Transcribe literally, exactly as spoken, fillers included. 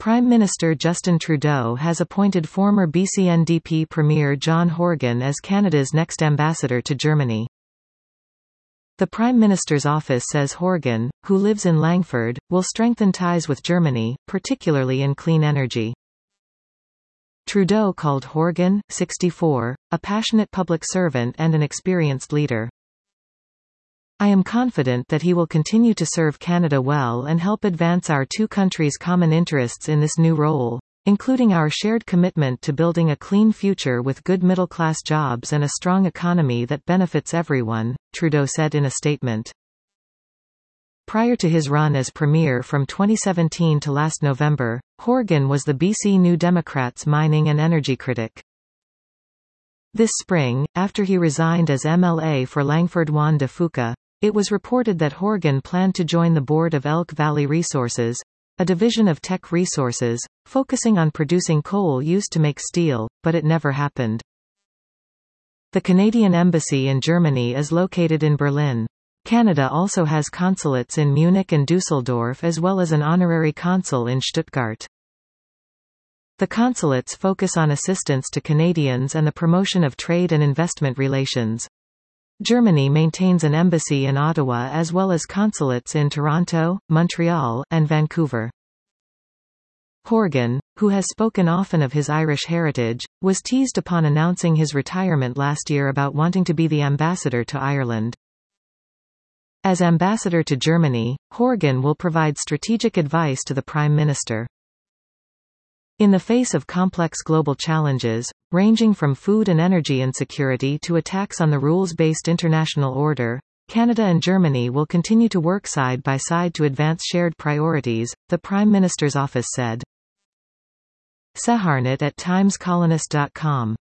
Prime Minister Justin Trudeau has appointed former B C N D P Premier John Horgan as Canada's next ambassador to Germany. The Prime Minister's office says Horgan, who lives in Langford, will strengthen ties with Germany, particularly in clean energy. Trudeau called Horgan, sixty-four, a passionate public servant and an experienced leader. I am confident that he will continue to serve Canada well and help advance our two countries' common interests in this new role, including our shared commitment to building a clean future with good middle-class jobs and a strong economy that benefits everyone, Trudeau said in a statement. Prior to his run as Premier from twenty seventeen to last November, Horgan was the B C New Democrats' mining and energy critic. This spring, after he resigned as M L A for Langford Juan de Fuca, it was reported that Horgan planned to join the board of Elk Valley Resources, a division of Teck Resources, focusing on producing coal used to make steel, but it never happened. The Canadian Embassy in Germany is located in Berlin. Canada also has consulates in Munich and Dusseldorf as well as an honorary consul in Stuttgart. The consulates focus on assistance to Canadians and the promotion of trade and investment relations. Germany maintains an embassy in Ottawa as well as consulates in Toronto, Montreal, and Vancouver. Horgan, who has spoken often of his Irish heritage, was teased upon announcing his retirement last year about wanting to be the ambassador to Ireland. As ambassador to Germany, Horgan will provide strategic advice to the Prime Minister. In the face of complex global challenges, ranging from food and energy insecurity to attacks on the rules-based international order, Canada and Germany will continue to work side by side to advance shared priorities, the Prime Minister's office said. Saharnat at times colonist dot com